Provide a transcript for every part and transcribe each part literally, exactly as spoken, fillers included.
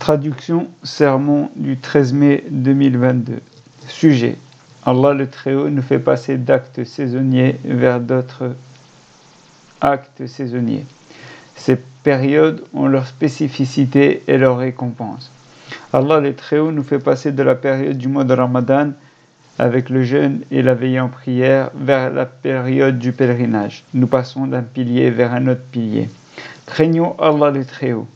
Traduction, sermon du treize mai deux mille vingt-deux. Sujet: Allah le Très-Haut nous fait passer d'actes saisonniers vers d'autres actes saisonniers. Ces périodes ont leur spécificité et leur récompense. Allah le Très-Haut nous fait passer de la période du mois de Ramadan avec le jeûne et la veillée en prière vers la période du pèlerinage. Nous passons d'un pilier vers un autre pilier. Craignons Allah le Très-Haut.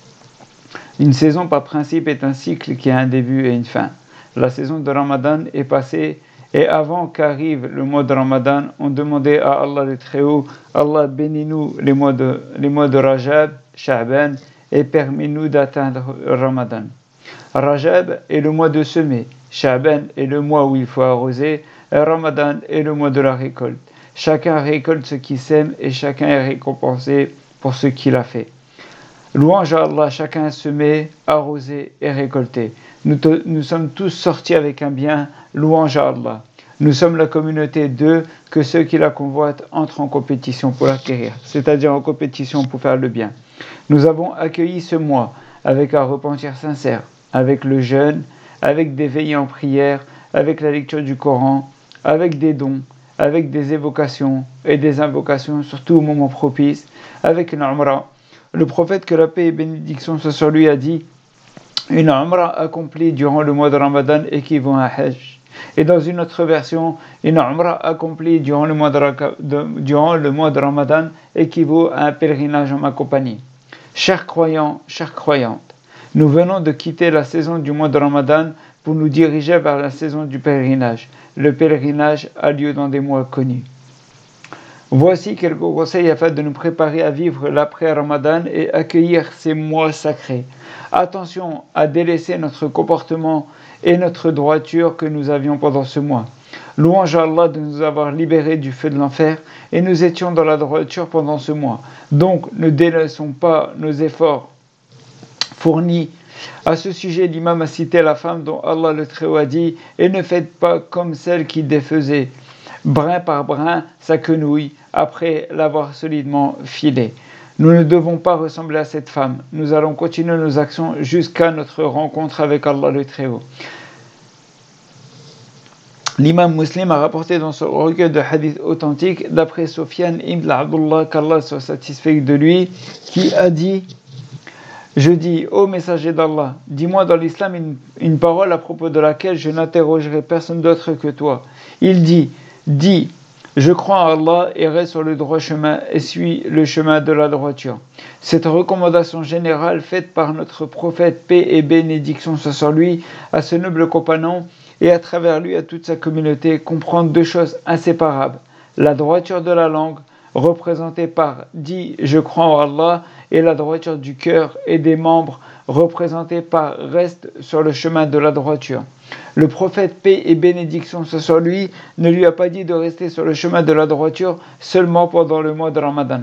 Une saison par principe est un cycle qui a un début et une fin. La saison de Ramadan est passée et avant qu'arrive le mois de Ramadan, on demandait à Allah le Très-Haut: Allah bénis-nous les mois de, les mois de Rajab, Sha'ban et permets-nous d'atteindre Ramadan. Rajab est le mois de semer, Sha'ban est le mois où il faut arroser, et Ramadan est le mois de la récolte. Chacun récolte ce qu'il sème et chacun est récompensé pour ce qu'il a fait. Louange à Allah, chacun a semé, arrosé et récolté. Nous, te, nous sommes tous sortis avec un bien, louange à Allah. Nous sommes la communauté d'eux que ceux qui la convoitent entrent en compétition pour l'acquérir, c'est-à-dire en compétition pour faire le bien. Nous avons accueilli ce mois avec un repentir sincère, avec le jeûne, avec des veillées en prière, avec la lecture du Coran, avec des dons, avec des évocations et des invocations, surtout au moment propice, avec une umrah. Le prophète, que la paix et bénédiction soient sur lui, a dit: une umrah accomplie durant le mois de Ramadan équivaut à un hajj. Et dans une autre version, une umrah accomplie durant le mois de, de, durant le mois de Ramadan équivaut à un pèlerinage en ma compagnie. Chers croyants, chères croyantes, nous venons de quitter la saison du mois de Ramadan pour nous diriger vers la saison du pèlerinage. Le pèlerinage a lieu dans des mois connus. Voici quelques conseils afin de nous préparer à vivre l'après-Ramadan et accueillir ces mois sacrés. Attention à délaisser notre comportement et notre droiture que nous avions pendant ce mois. Louange à Allah de nous avoir libérés du feu de l'enfer et nous étions dans la droiture pendant ce mois. Donc ne délaissons pas nos efforts fournis. À ce sujet, l'imam a cité la femme dont Allah le Très-Haut a dit: et ne faites pas comme celle qui défaisait brin par brin sa quenouille après l'avoir solidement filée. Nous ne devons pas ressembler à cette femme. Nous allons continuer nos actions jusqu'à notre rencontre avec Allah le Très-Haut. L'imam Muslim a rapporté dans son recueil de hadiths authentiques, d'après Sofiane ibn Abdullah, qu'Allah soit satisfait de lui, qui a dit: je dis, ô messager d'Allah, dis-moi dans l'islam une, une parole à propos de laquelle je n'interrogerai personne d'autre que toi. Il dit: dis, je crois en Allah et reste sur le droit chemin et suis le chemin de la droiture. Cette recommandation générale faite par notre prophète, paix et bénédiction soient sur lui, à ce noble compagnon et à travers lui à toute sa communauté, comprend deux choses inséparables: la droiture de la langue, représentée par dis je crois en Allah, et la droiture du cœur et des membres, représentée par reste sur le chemin de la droiture. Le prophète, paix et bénédiction soient sur lui, ne lui a pas dit de rester sur le chemin de la droiture seulement pendant le mois de Ramadan.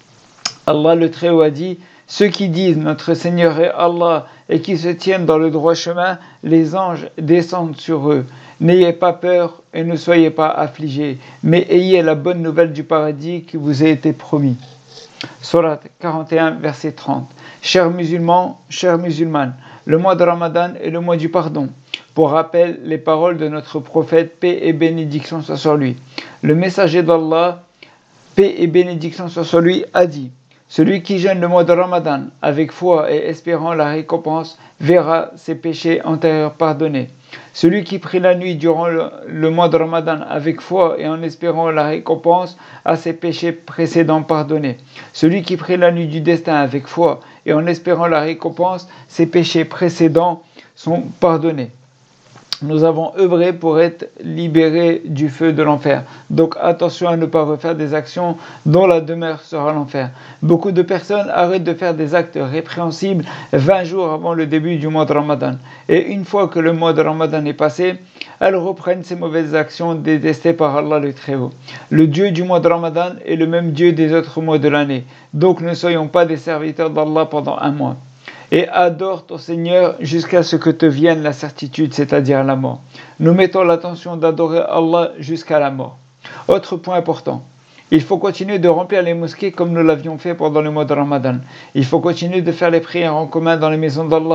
Allah le Très-Haut a dit: ceux qui disent notre Seigneur est Allah et qui se tiennent dans le droit chemin, les anges descendent sur eux. N'ayez pas peur et ne soyez pas affligés, mais ayez la bonne nouvelle du paradis qui vous a été promis. Sourate quarante et un, verset trente. Chers musulmans, chères musulmanes, le mois de Ramadan est le mois du pardon. Pour rappel, les paroles de notre prophète, paix et bénédiction soient sur lui. Le messager d'Allah, paix et bénédiction soient sur lui, a dit: celui qui jeûne le mois de Ramadan avec foi et espérant la récompense verra ses péchés antérieurs pardonnés. Celui qui prie la nuit durant le, le mois de Ramadan avec foi et en espérant la récompense a ses péchés précédents pardonnés. Celui qui prie la nuit du destin avec foi et en espérant la récompense, ses péchés précédents sont pardonnés. Nous avons œuvré pour être libérés du feu de l'enfer. Donc attention à ne pas refaire des actions dont la demeure sera l'enfer. Beaucoup de personnes arrêtent de faire des actes répréhensibles vingt jours avant le début du mois de Ramadan. Et une fois que le mois de Ramadan est passé, elles reprennent ces mauvaises actions détestées par Allah le Très-Haut. Le Dieu du mois de Ramadan est le même Dieu des autres mois de l'année. Donc ne soyons pas des serviteurs d'Allah pendant un mois. Et adore ton Seigneur jusqu'à ce que te vienne la certitude, c'est-à-dire la mort. Nous mettons l'attention d'adorer Allah jusqu'à la mort. Autre point important, il faut continuer de remplir les mosquées comme nous l'avions fait pendant le mois de Ramadan. Il faut continuer de faire les prières en commun dans les maisons d'Allah.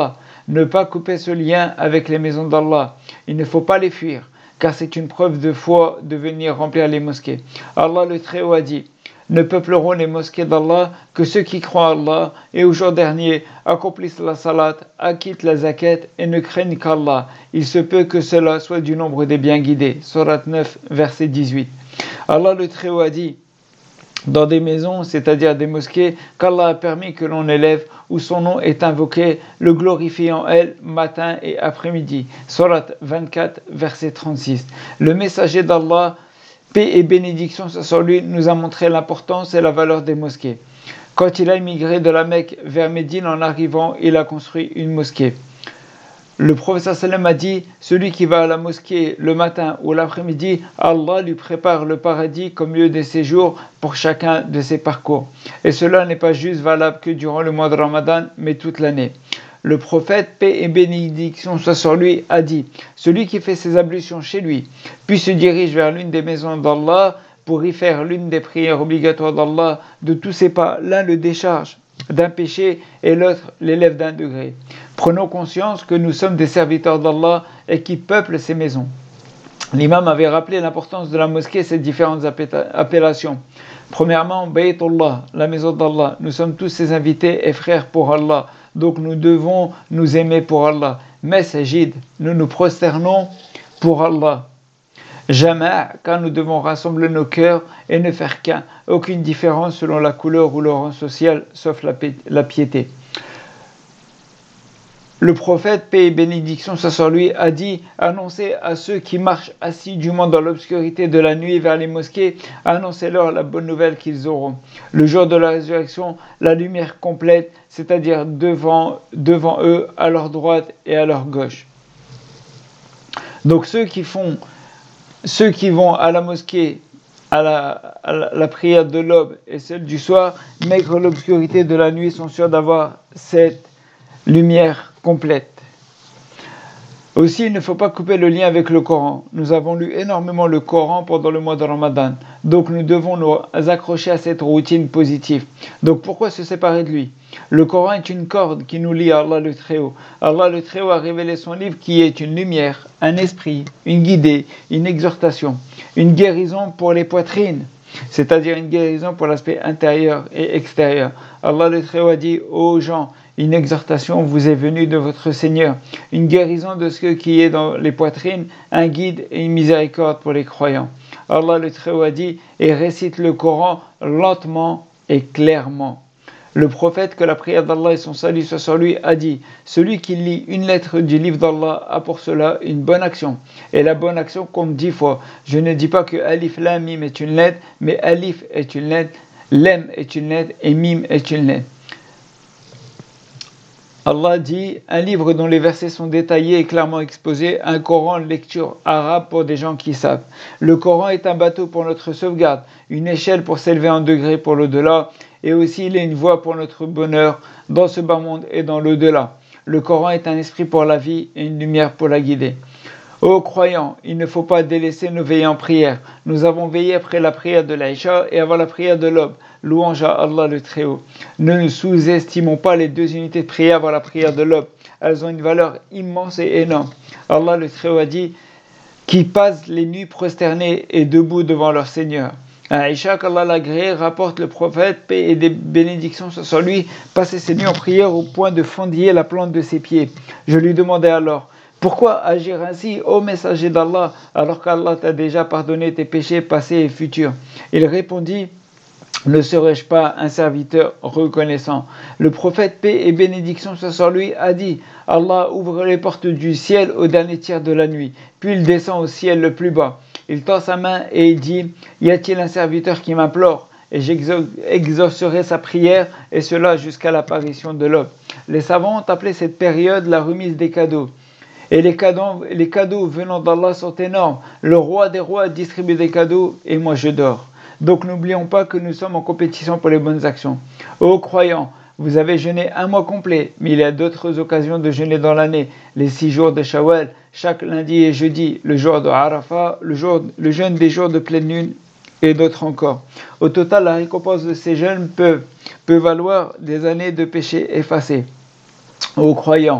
Ne pas couper ce lien avec les maisons d'Allah. Il ne faut pas les fuir, car c'est une preuve de foi de venir remplir les mosquées. Allah le Très-Haut a dit: ne peupleront les mosquées d'Allah que ceux qui croient à Allah et au jour dernier, accomplissent la salat, acquittent la zakat et ne craignent qu'Allah. Il se peut que cela soit du nombre des bien guidés. Sourate neuf, verset dix-huit. Allah le Très-Haut a dit: dans des maisons, c'est-à-dire des mosquées, qu'Allah a permis que l'on élève, où son nom est invoqué, le glorifiant elle, matin et après-midi. Sourate vingt-quatre, verset trente-six. Le messager d'Allah, paix et bénédiction sur lui, nous a montré l'importance et la valeur des mosquées. Quand il a immigré de la Mecque vers Médine, en arrivant, il a construit une mosquée. Le prophète sallam a dit: celui qui va à la mosquée le matin ou l'après-midi, Allah lui prépare le paradis comme lieu de séjour pour chacun de ses parcours. Et cela n'est pas juste valable que durant le mois de Ramadan, mais toute l'année. Le prophète, paix et bénédiction soit sur lui, a dit: celui qui fait ses ablutions chez lui, puis se dirige vers l'une des maisons d'Allah pour y faire l'une des prières obligatoires d'Allah, de tous ses pas, l'un le décharge d'un péché et l'autre l'élève d'un degré. Prenons conscience que nous sommes des serviteurs d'Allah et qui peuplent ces maisons. L'imam avait rappelé l'importance de la mosquée et ses différentes appellations. Premièrement, Baytullah, la maison d'Allah. Nous sommes tous ses invités et frères pour Allah, donc nous devons nous aimer pour Allah. Masjid, nous nous prosternons pour Allah. Jama', car nous devons rassembler nos cœurs et ne faire qu'un, aucune différence selon la couleur ou le rang social, sauf la, pi- la piété. Le prophète, paix et bénédiction soit sur lui, a dit: annoncez à ceux qui marchent assidûment dans l'obscurité de la nuit vers les mosquées, annoncez-leur la bonne nouvelle qu'ils auront. Le jour de la résurrection, la lumière complète, c'est-à-dire devant, devant eux, à leur droite et à leur gauche. Donc ceux qui font Ceux qui vont à la mosquée à la, à la, la prière de l'aube et celle du soir, malgré l'obscurité de la nuit, sont sûrs d'avoir cette lumière complète. Aussi, il ne faut pas couper le lien avec le Coran. Nous avons lu énormément le Coran pendant le mois de Ramadan. Donc nous devons nous accrocher à cette routine positive. Donc pourquoi se séparer de lui ? Le Coran est une corde qui nous lie à Allah le Très-Haut. Allah le Très-Haut a révélé son livre qui est une lumière, un esprit, une guidée, une exhortation, une guérison pour les poitrines, c'est-à-dire une guérison pour l'aspect intérieur et extérieur. Allah le Très-Haut a dit aux gens: une exhortation vous est venue de votre Seigneur, une guérison de ce qui est dans les poitrines, un guide et une miséricorde pour les croyants. Allah le Très-Haut a dit: et récite le Coran lentement et clairement. Le prophète, que la prière d'Allah et son salut soient sur lui, a dit: celui qui lit une lettre du livre d'Allah a pour cela une bonne action. Et la bonne action compte dix fois. Je ne dis pas que Alif Lam Mim est une lettre, mais Alif est une lettre, Lam est une lettre et Mim est une lettre. Allah dit: un livre dont les versets sont détaillés et clairement exposés, un Coran de lecture arabe pour des gens qui savent. Le Coran est un bateau pour notre sauvegarde, une échelle pour s'élever en degré pour l'au-delà, et aussi il est une voie pour notre bonheur dans ce bas monde et dans l'au-delà. Le Coran est un esprit pour la vie et une lumière pour la guider. Ô croyants, il ne faut pas délaisser nos veillées en prière. Nous avons veillé après la prière de l'Aïcha et avant la prière de l'aube. Louange à Allah le Très-Haut. Ne nous sous-estimons pas les deux unités de prière avant la prière de l'aube. Elles ont une valeur immense et énorme. Allah le Très-Haut a dit: qui passent les nuits prosternés et debout devant leur Seigneur. Aïcha, qu'Allah l'agréé, rapporte le prophète, paix et des bénédictions sur lui, passait ses nuits en prière au point de fendiller la plante de ses pieds. Je lui demandai alors: pourquoi agir ainsi, ô messager d'Allah, alors qu'Allah t'a déjà pardonné tes péchés passés et futurs? Il répondit: ne serais-je pas un serviteur reconnaissant? Le prophète, paix et bénédiction soit sur lui, a dit: Allah ouvre les portes du ciel au dernier tiers de la nuit, puis il descend au ciel le plus bas. Il tend sa main et il dit: y a-t-il un serviteur qui m'implore? Et j'exaucerai sa prière, et cela jusqu'à l'apparition de l'aube. Les savants ont appelé cette période la remise des cadeaux. Et les cadeaux, les cadeaux venant d'Allah sont énormes. Le roi des rois distribue des cadeaux et moi je dors. Donc n'oublions pas que nous sommes en compétition pour les bonnes actions. Ô croyants, vous avez jeûné un mois complet, mais il y a d'autres occasions de jeûner dans l'année. Les six jours de Shawwal, chaque lundi et jeudi, le jour de Arafat, le, jour, le jeûne des jours de pleine lune et d'autres encore. Au total, la récompense de ces jeûnes peut, peut valoir des années de péché effacés. Ô croyants,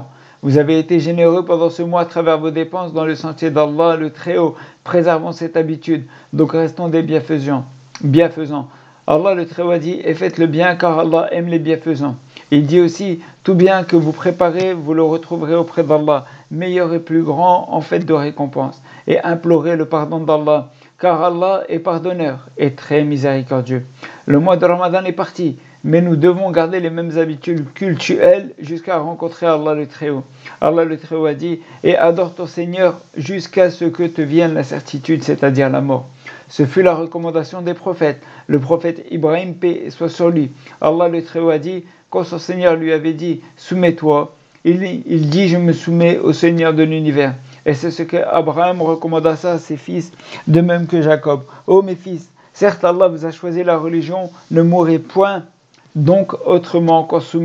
Vous avez été généreux pendant ce mois à travers vos dépenses dans le sentier d'Allah, le Très-Haut. Préservons cette habitude, donc restons des bienfaisants. bienfaisants. Allah le Très-Haut a dit « Et faites le bien car Allah aime les bienfaisants ». Il dit aussi « Tout bien que vous préparez, vous le retrouverez auprès d'Allah, meilleur et plus grand en fait de récompense. Et implorez le pardon d'Allah, car Allah est pardonneur et très miséricordieux. » Le mois de Ramadan est parti, mais nous devons garder les mêmes habitudes cultuelles jusqu'à rencontrer Allah le Très-Haut. Allah le Très-Haut a dit « Et adore ton Seigneur jusqu'à ce que te vienne la certitude, c'est-à-dire la mort. » Ce fut la recommandation des prophètes. Le prophète Ibrahim, paix soit sur lui. Allah le Très-Haut a dit, quand son Seigneur lui avait dit « Soumets-toi », il, il dit « Je me soumets au Seigneur de l'univers ». Et c'est ce qu'Abraham recommanda ça à ses fils, de même que Jacob. « Ô mes fils, certes Allah vous a choisi la religion, ne mourrez point donc autrement qu'en soumis. »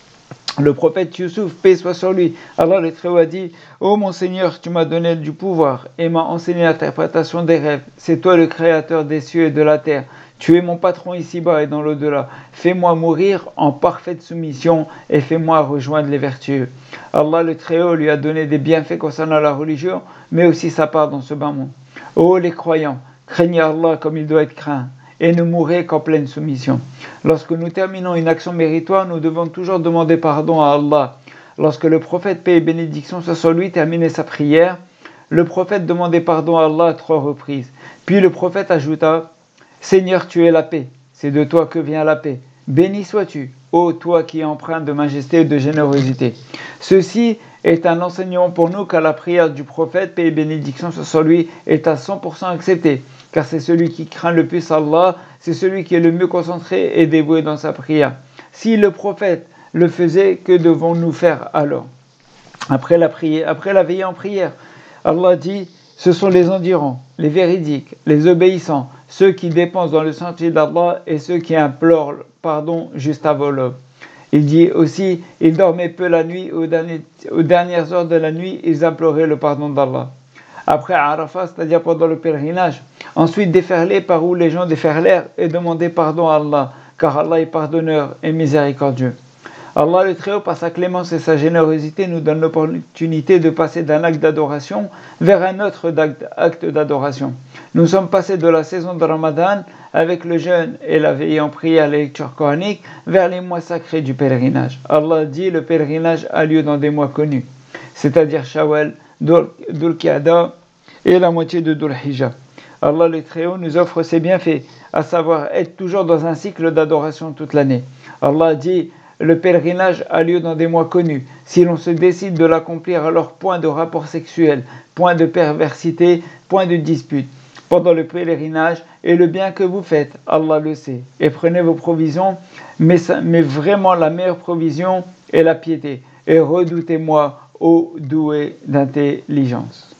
Le prophète Youssouf, paix soit sur lui, Allah le Très-Haut a dit « Ô mon Seigneur, tu m'as donné du pouvoir et m'as enseigné l'interprétation des rêves. C'est toi le créateur des cieux et de la terre. Tu es mon patron ici-bas et dans l'au-delà. Fais-moi mourir en parfaite soumission et fais-moi rejoindre les vertueux. » Allah le Très-Haut lui a donné des bienfaits concernant la religion, mais aussi sa part dans ce bas monde. Ô les croyants, craignez Allah comme il doit être craint, et ne mourrez qu'en pleine soumission. Lorsque nous terminons une action méritoire, nous devons toujours demander pardon à Allah. Lorsque le prophète, paix et bénédiction soit sur lui, terminait sa prière, le prophète demandait pardon à Allah à trois reprises. Puis le prophète ajouta « Seigneur, tu es la paix, c'est de toi que vient la paix. Béni sois-tu, ô toi qui es empreint de majesté et de générosité. » Ceci est un enseignement pour nous car la prière du prophète, paix et bénédiction soit sur lui, est à cent pour cent acceptée. Car c'est celui qui craint le plus Allah, c'est celui qui est le mieux concentré et dévoué dans sa prière. Si le prophète le faisait, que devons-nous faire alors? Après la prière, après la veillée en prière, Allah dit, ce sont les endurants, les véridiques, les obéissants, ceux qui dépensent dans le sentier d'Allah et ceux qui implorent pardon juste avant l'aube. Il dit aussi, ils dormaient peu la nuit, aux dernières, aux dernières heures de la nuit, ils imploraient le pardon d'Allah. Après Arafat, c'est-à-dire pendant le pèlerinage, ensuite déferler par où les gens déferlèrent et demander pardon à Allah, car Allah est pardonneur et miséricordieux. Allah le Très-Haut, par sa clémence et sa générosité, nous donne l'opportunité de passer d'un acte d'adoration vers un autre acte d'adoration. Nous sommes passés de la saison de Ramadan, avec le jeûne et la veillée en prière, la lecture coranique, vers les mois sacrés du pèlerinage. Allah dit, le pèlerinage a lieu dans des mois connus, c'est-à-dire Shawwal, Dhul Qa'da et la moitié de Dhul Hijjah. Allah le Très-Haut nous offre ses bienfaits, à savoir être toujours dans un cycle d'adoration toute l'année. Allah dit, le pèlerinage a lieu dans des mois connus. Si l'on se décide de l'accomplir, alors point de rapport sexuel, point de perversité, point de dispute pendant le pèlerinage, et le bien que vous faites, Allah le sait. Et prenez vos provisions, mais, mais vraiment la meilleure provision est la piété. Et redoutez-moi, ô doué d'intelligence.